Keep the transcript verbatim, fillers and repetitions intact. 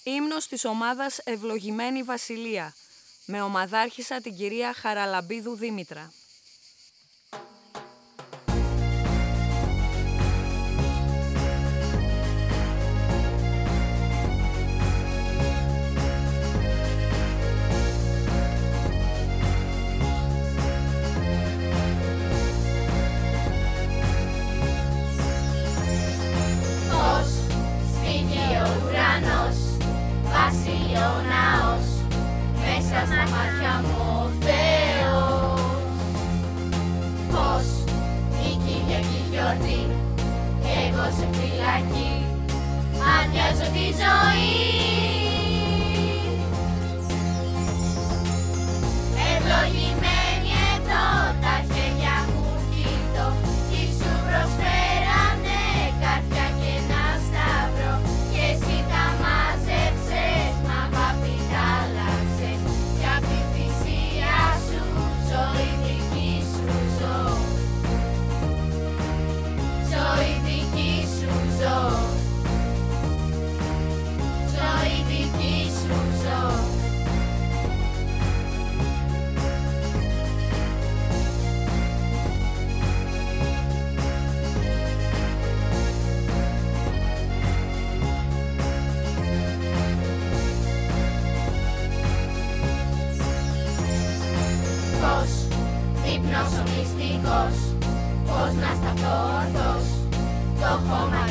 Ύμνος της ομάδας Ευλογημένη Βασιλεία, με ομαδάρχησα την κυρία Χαραλαμπίδου Δήμητρα. Μέσα στα μάτια μου ο Θεός. Πως η Κυριακή γιορτή κι εγώ σε φυλακή αδειάζω τη ζωή. Ευλογημένη εδώ τα χέρια μου κοιτώ κι σου προσφέρανε καρδιά και ένα σταυρό κι εσύ τα μάζεψες μ' αγάπη τα άλλαξες κι απ' τη θυσία σου ζωή δική σου ζω. Ζωή δική σου ζω. Ζωή δική σου ζω. Πώς ύπνος ο μυστικός, πώς να σταθώ ορθός, το χώμα